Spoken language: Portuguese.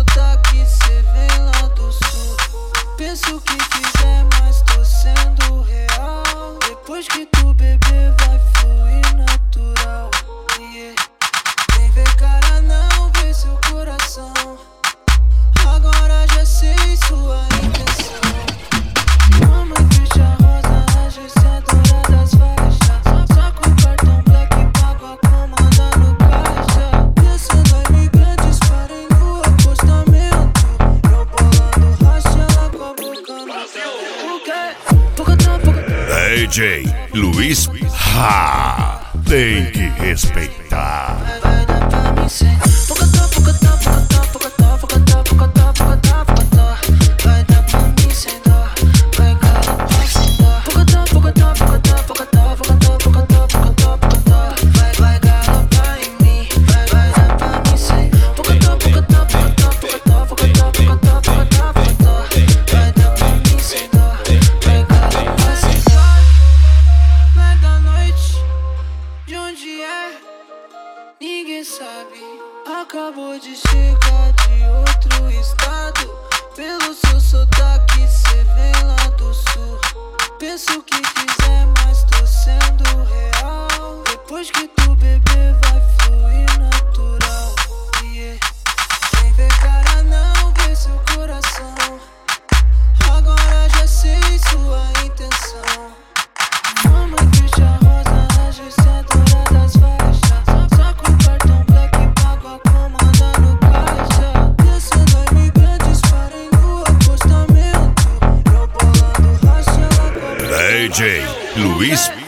sotaque, cê vem lá do sul. Penso o que quiser, mas tô sendo real. Depois que tu beber vai fluir natural. Yeah. Nem vê cara não, vê seu coração. Agora já sei sua intenção. Mamãe fecha rosa, agência douradas faixa. Saco o cartão black e pago a comanda no caixa. Descendo a imigrantes, parem no acostamento. Eu bolando racha, ela com a boca no talento. O quê? DJ Luiz, tem que respeitar. Vai dar pra mim sem pocotó, pocotó, pocotó, pocotó, pocotó, pocotó, pocotó, pocotó. Vai dar pra mim sem dó, vai galopar sem dó. Pocotó, pocotó, pocotó, pocotó, pocotó, pocotó, pocotó, pocotó. Vai galopar em mim, vai dar pra mim sem pocotó, pocotó, pocotó, pocotó, pocotó, pocotó, pocotó, pocotó. Vai dar pra mim sem dó, vai galopar sem dó. Vai da noite, de onde é? Ninguém sabe. Acabou de chegar de outro estado. Pelo seu sotaque, cê vem lá do sul. Penso o que quiser, mas tô sendo real. Depois que tu beber vai fluir natural. Yeah. Nem vê cara não, vê seu coração. Agora já sei sua intenção. Mamãe fecha rosa, agência douradas faixa. Saco o cartão black e pago a comanda no caixa. Descendo a imigrantes, parem no acostamento. Eu bolando racha, ela com a boca DJ Luiz